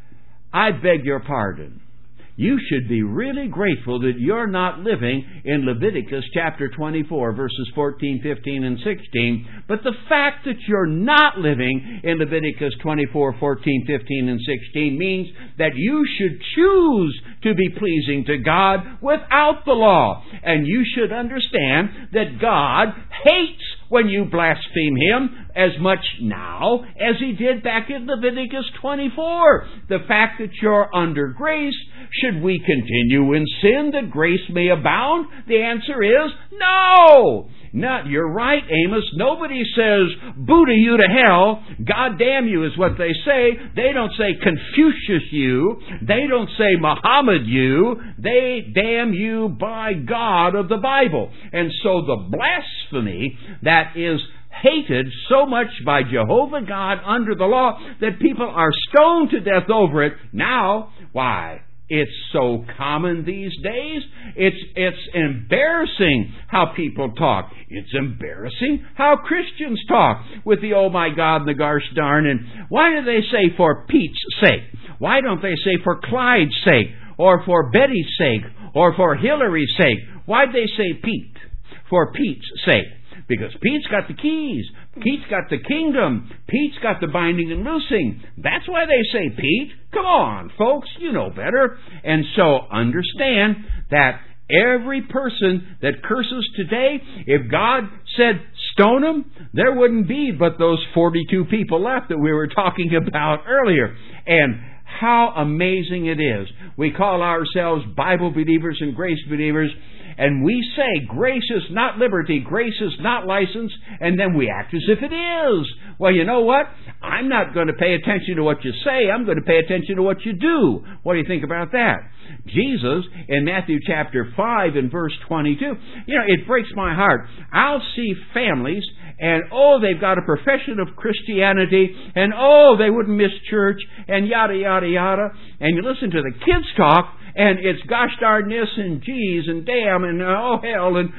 I beg your pardon. You should be really grateful that you're not living in Leviticus chapter 24, verses 14, 15, and 16. But the fact that you're not living in Leviticus 24, 14, 15, and 16 means that you should choose to be pleasing to God without the law. And you should understand that God hates when you blaspheme Him as much now as He did back in Leviticus 24. The fact that you're under grace, should we continue in sin that grace may abound? The answer is no. You're right, Amos. Nobody says, Buddha you to hell, God damn you is what they say. They don't say Confucius you. They don't say Muhammad you. They damn you by God of the Bible. And so the blasphemy that is hated so much by Jehovah God under the law that people are stoned to death over it. Now, why? It's so common these days. It's embarrassing how people talk. It's embarrassing how Christians talk with the oh my God and the gosh darn. And why do they say for Pete's sake? Why don't they say for Clyde's sake? Or for Betty's sake? Or for Hillary's sake? Why'd they say Pete? For Pete's sake. Because Pete's got the keys. Pete's got the kingdom. Pete's got the binding and loosing. That's why they say Pete. Come on, folks, you know better. And so understand that every person that curses today, if God said stone them, there wouldn't be but those 42 people left that we were talking about earlier. And how amazing it is. We call ourselves Bible believers and grace believers, and we say grace is not liberty, grace is not license, and then we act as if it is. Well, you know what? I'm not going to pay attention to what you say. I'm going to pay attention to what you do. What do you think about that? Jesus, in Matthew chapter 5 and verse 22, it breaks my heart. I'll see families, and they've got a profession of Christianity, and they wouldn't miss church, and yada, yada, yada. And you listen to the kids talk, and it's gosh darn this, and geez, and damn, and oh hell, and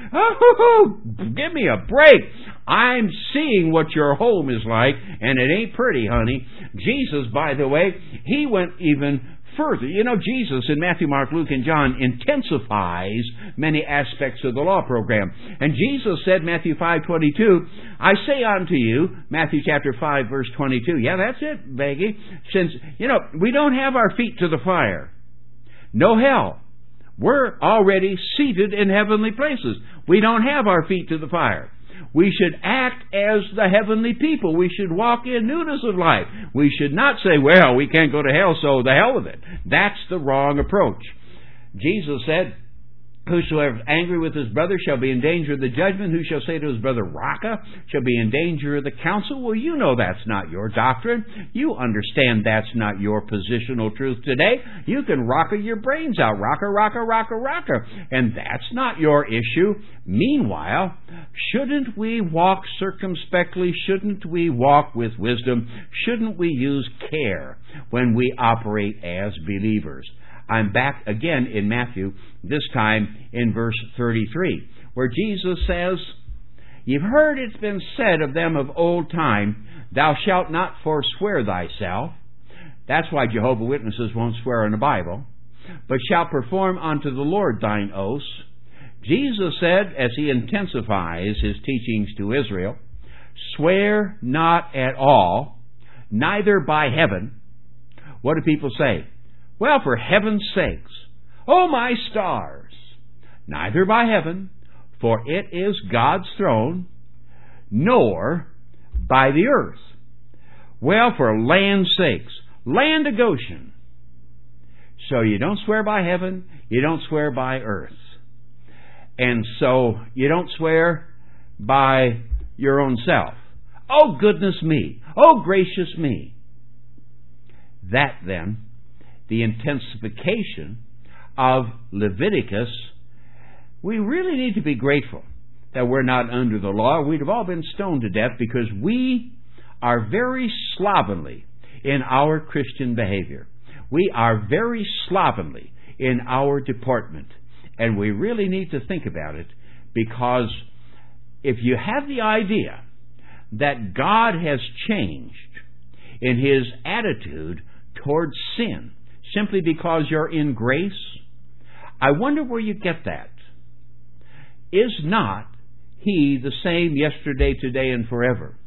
give me a break. I'm seeing what your home is like, and it ain't pretty, honey. Jesus, by the way, He went even further. Jesus in Matthew, Mark, Luke, and John intensifies many aspects of the law program. And Jesus said, Matthew 5:22, I say unto you, Matthew chapter 5, verse 22. Yeah, that's it, Baggy. Since, we don't have our feet to the fire. No hell. We're already seated in heavenly places. We don't have our feet to the fire. We should act as the heavenly people. We should walk in newness of life. We should not say, well, we can't go to hell, so the hell with it. That's the wrong approach. Jesus said, whosoever is angry with his brother shall be in danger of the judgment. Who shall say to his brother, Raka, shall be in danger of the council. Well, you know that's not your doctrine. You understand that's not your positional truth today. You can rocka your brains out. Rocka, rocka, rocka, rocka. And that's not your issue. Meanwhile, shouldn't we walk circumspectly? Shouldn't we walk with wisdom? Shouldn't we use care when we operate as believers? I'm back again in Matthew, this time in verse 33, where Jesus says, You've heard it's been said of them of old time, Thou shalt not forswear thyself. That's why Jehovah's Witnesses won't swear in the Bible. But shalt perform unto the Lord thine oaths. Jesus said, as He intensifies His teachings to Israel, Swear not at all, neither by heaven. What do people say? Well, for heaven's sakes, oh my stars, neither by heaven, for it is God's throne, nor by the earth. Well, for land's sakes, land of Goshen. So you don't swear by heaven, you don't swear by earth. And so you don't swear by your own self. Oh, goodness me. Oh, gracious me. That then, the intensification of Leviticus, we really need to be grateful that we're not under the law. We'd have all been stoned to death because we are very slovenly in our Christian behavior. We are very slovenly in our deportment. And we really need to think about it, because if you have the idea that God has changed in His attitude towards sin simply because you're in grace, I wonder where you get that. Is not He the same yesterday, today, and forever?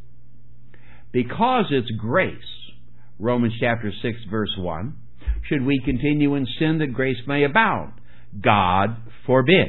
Because it's grace, Romans chapter 6, verse 1, should we continue in sin that grace may abound? God forbid.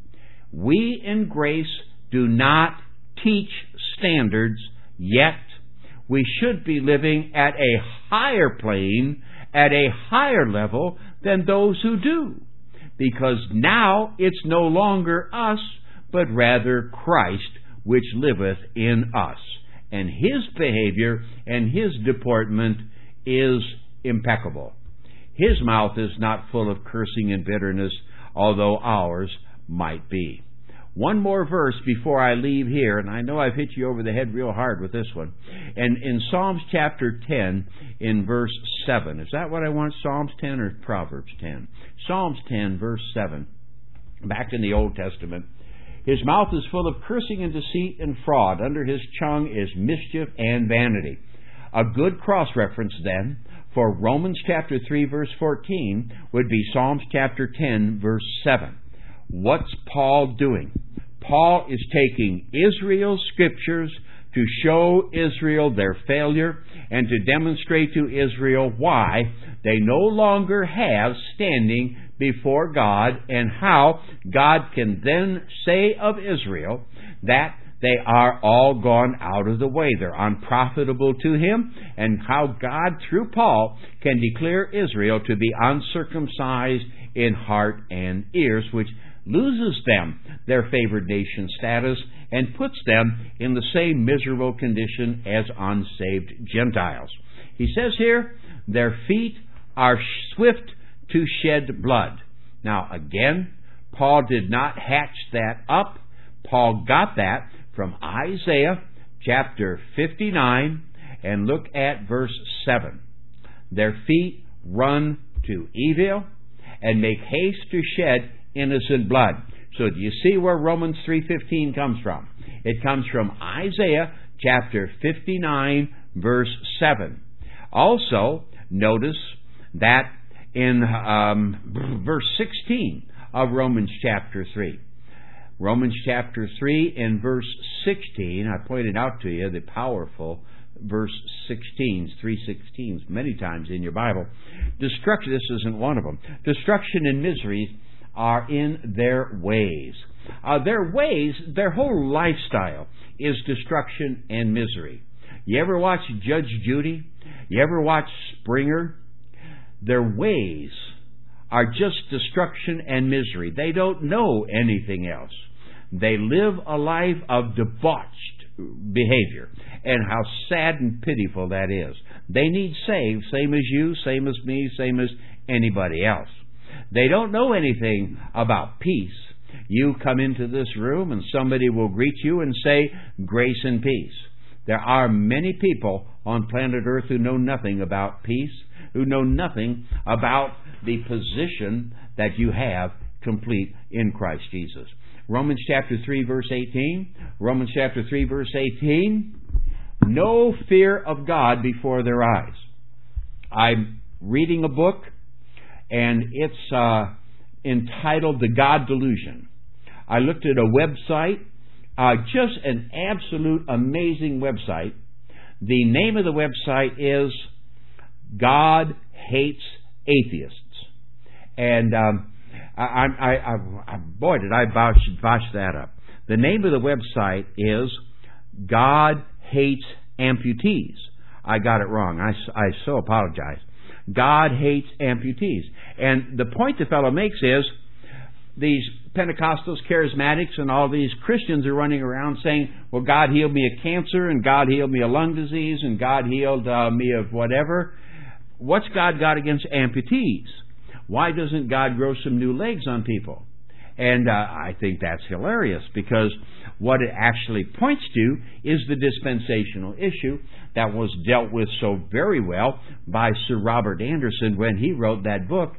We in grace do not teach standards yet. We should be living at a higher plane, at a higher level than those who do. Because now it's no longer us, but rather Christ which liveth in us. And His behavior and His deportment is impeccable. His mouth is not full of cursing and bitterness, although ours might be. One more verse before I leave here, and I know I've hit you over the head real hard with this one. And in Psalms chapter 10, in verse 7. Is that what I want? Psalms 10 or Proverbs 10? Psalms 10, verse 7. Back in the Old Testament. His mouth is full of cursing and deceit and fraud. Under his tongue is mischief and vanity. A good cross-reference then for Romans chapter 3, verse 14 would be Psalms chapter 10, verse 7. What's Paul doing? Paul is taking Israel's scriptures to show Israel their failure and to demonstrate to Israel why they no longer have standing before God, and how God can then say of Israel that they are all gone out of the way. They're unprofitable to Him, and how God, through Paul, can declare Israel to be uncircumcised in heart and ears, which loses them their favored nation status and puts them in the same miserable condition as unsaved Gentiles. He says here, their feet are swift to shed blood. Now again, Paul did not hatch that up. Paul got that from Isaiah chapter 59, and look at verse 7. Their feet run to evil and make haste to shed innocent blood. So do you see where Romans 3:15 comes from? It comes from Isaiah chapter 59, verse 7. Also, notice that in verse 16 of Romans chapter 3. Romans chapter 3 in verse 16, I pointed out to you the powerful verse 16s, 3:16s, many times in your Bible. Destruction, this isn't one of them. Destruction and misery are in their ways. Their ways, their whole lifestyle is destruction and misery. You ever watch Judge Judy? You ever watch Springer? Their ways are just destruction and misery. They don't know anything else. They live a life of debauched behavior. And how sad and pitiful that is. They need saved, same as you, same as me, same as anybody else. They don't know anything about peace. You come into this room and somebody will greet you and say, grace and peace. There are many people on planet Earth who know nothing about peace, who know nothing about the position that you have complete in Christ Jesus. Romans chapter 3, verse 18. Romans chapter 3, verse 18. No fear of God before their eyes. I'm reading a book, and it's entitled The God Delusion. I looked at a website, just an absolute amazing website. The name of the website is God Hates Atheists. And boy, did I botch that up. The name of the website is God Hates Amputees. I got it wrong. I so apologize. God Hates Amputees. And the point the fellow makes is these Pentecostals, charismatics, and all these Christians are running around saying, well, God healed me of cancer, and God healed me of lung disease, and God healed me of whatever. What's God got against amputees? Why doesn't God grow some new legs on people? And I think that's hilarious, because what it actually points to is the dispensational issue that was dealt with so very well by Sir Robert Anderson when he wrote that book,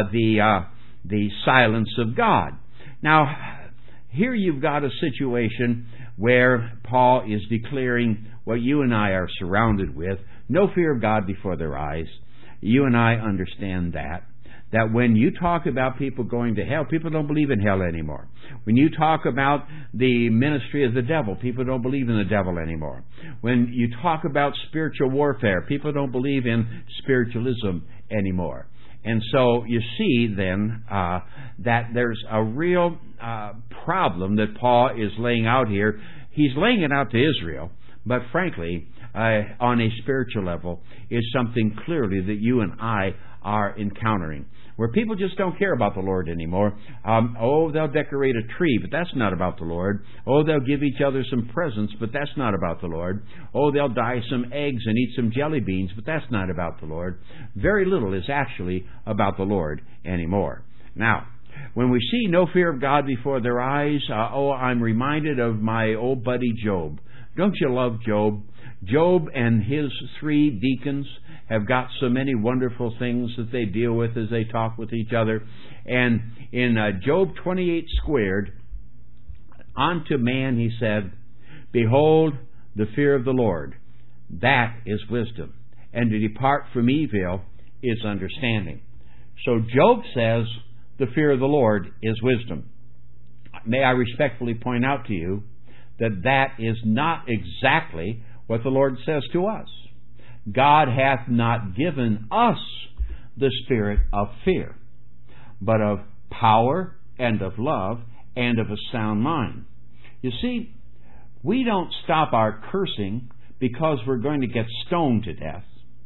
The Silence of God. Now, here you've got a situation where Paul is declaring what you and I are surrounded with, no fear of God before their eyes. You and I understand that when you talk about people going to hell, people don't believe in hell anymore. When you talk about the ministry of the devil, people don't believe in the devil anymore. When you talk about spiritual warfare, people don't believe in spiritualism anymore. And so you see then that there's a real problem that Paul is laying out here. He's laying it out to Israel, but frankly, on a spiritual level, is something clearly that you and I are encountering, where people just don't care about the Lord anymore. They'll decorate a tree, but that's not about the Lord. They'll give each other some presents, but that's not about the Lord. They'll dye some eggs and eat some jelly beans, but that's not about the Lord. Very little is actually about the Lord anymore. Now, when we see no fear of God before their eyes, I'm reminded of my old buddy Job. Don't you love Job? Job and his 3 deacons have got so many wonderful things that they deal with as they talk with each other. And in Job 28 squared, unto man he said, behold, the fear of the Lord, that is wisdom, and to depart from evil is understanding. So Job says the fear of the Lord is wisdom. May I respectfully point out to you that that is not exactly what the Lord says to us. God hath not given us the spirit of fear, but of power and of love and of a sound mind. You see, we don't stop our cursing because we're going to get stoned to death.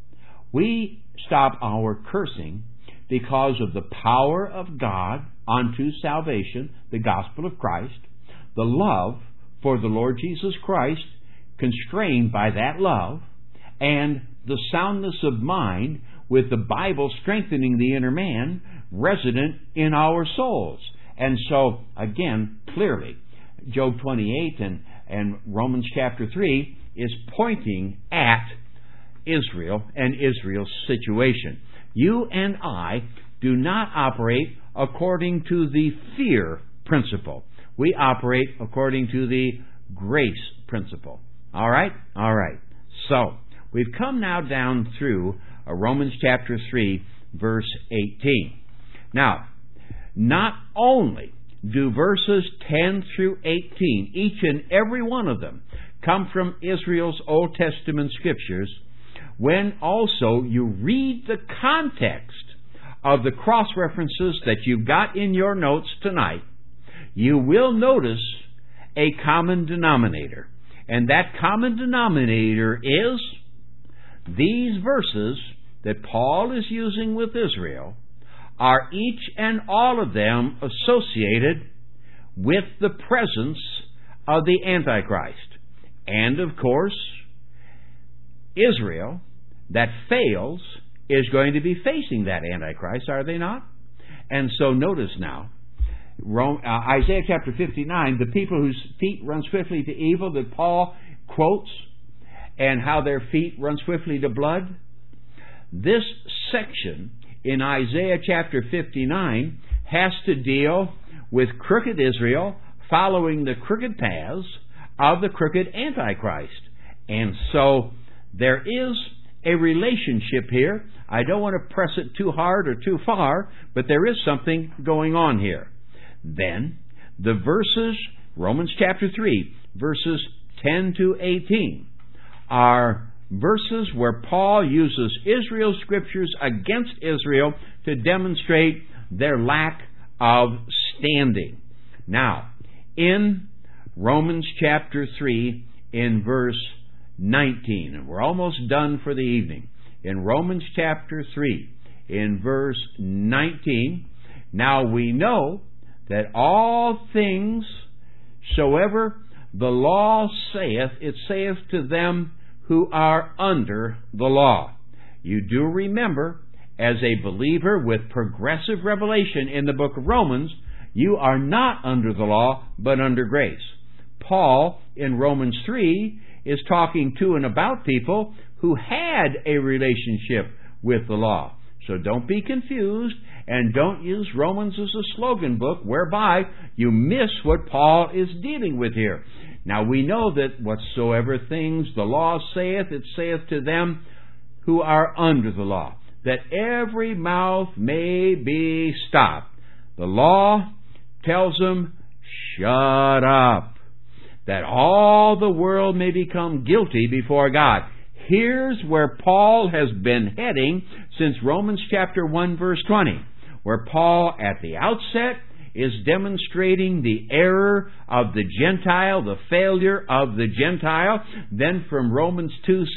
We stop our cursing because of the power of God unto salvation, the gospel of Christ, the love for the Lord Jesus Christ, constrained by that love, and the soundness of mind with the Bible strengthening the inner man resident in our souls. And so, again, clearly, Job 28 and Romans chapter 3 is pointing at Israel and Israel's situation. You and I do not operate according to the fear principle. We operate according to the grace principle. All right? All right. So, we've come now down through Romans chapter 3, verse 18. Now, not only do verses 10 through 18, each and every one of them, come from Israel's Old Testament scriptures, when also you read the context of the cross-references that you've got in your notes tonight, you will notice a common denominator. And that common denominator is these verses that Paul is using with Israel are each and all of them associated with the presence of the Antichrist. And, of course, Israel that fails is going to be facing that Antichrist, are they not? And so notice now, Isaiah chapter 59, the people whose feet run swiftly to evil that Paul quotes, and how their feet run swiftly to blood. This section in Isaiah chapter 59 has to deal with crooked Israel following the crooked paths of the crooked Antichrist. And so there is a relationship here. I don't want to press it too hard or too far, but there is something going on here. Then, the verses, Romans chapter 3, verses 10 to 18, are verses where Paul uses Israel's scriptures against Israel to demonstrate their lack of standing. Now, in Romans chapter 3, in verse 19, and we're almost done for the evening. In Romans chapter 3, in verse 19, now we know that all things soever the law saith, it saith to them who are under the law. You do remember, as a believer with progressive revelation in the book of Romans, you are not under the law, but under grace. Paul, in Romans 3, is talking to and about people who had a relationship with the law. So don't be confused, and don't use Romans as a slogan book whereby you miss what Paul is dealing with here. Now we know that whatsoever things the law saith, it saith to them who are under the law, that every mouth may be stopped. The law tells them, shut up, that all the world may become guilty before God. Here's where Paul has been heading since Romans chapter 1, verse 20, where Paul, at the outset, is demonstrating the error of the Gentile, the failure of the Gentile. Then from Romans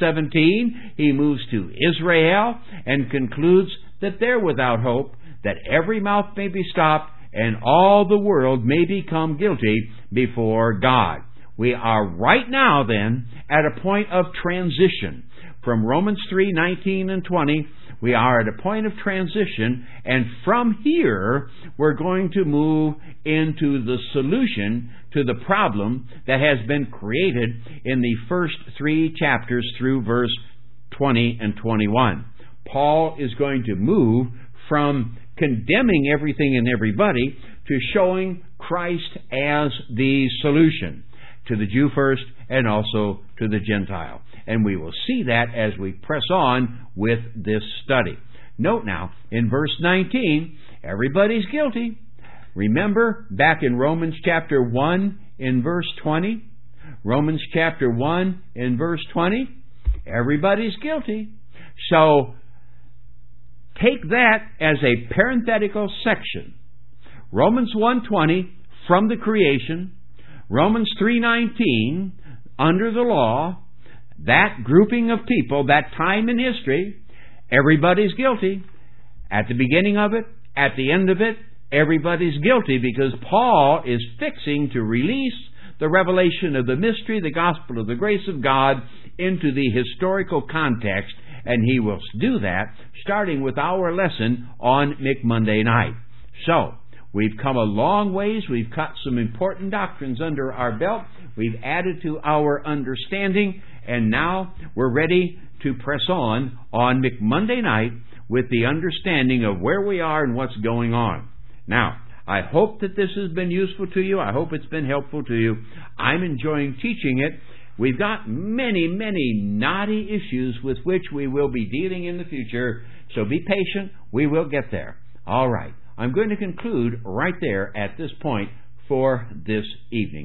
2:17, he moves to Israel and concludes that they're without hope, that every mouth may be stopped, and all the world may become guilty before God. We are right now then at a point of transition. From Romans 3:19 and 20, we are at a point of transition, and from here we're going to move into the solution to the problem that has been created in the first 3 chapters through verse 20 and 21. Paul is going to move from condemning everything and everybody to showing Christ as the solution, to the Jew first and also to the Gentile. And we will see that as we press on with this study. Note now, in verse 19, everybody's guilty. Remember back in Romans chapter 1 in verse 20? Romans chapter 1 in verse 20? Everybody's guilty. So, take that as a parenthetical section. Romans 1:20, from the creation. Romans 3:19, under the law, that grouping of people, that time in history, everybody's guilty. At the beginning of it, at the end of it, everybody's guilty, because Paul is fixing to release the revelation of the mystery, the gospel of the grace of God, into the historical context, and he will do that starting with our lesson on McMonday night. So, we've come a long ways. We've got some important doctrines under our belt. We've added to our understanding, and now we're ready to press on McMonday night with the understanding of where we are and what's going on. Now, I hope that this has been useful to you. I hope it's been helpful to you. I'm enjoying teaching it. We've got many, many knotty issues with which we will be dealing in the future, so be patient. We will get there. All right. I'm going to conclude right there at this point for this evening.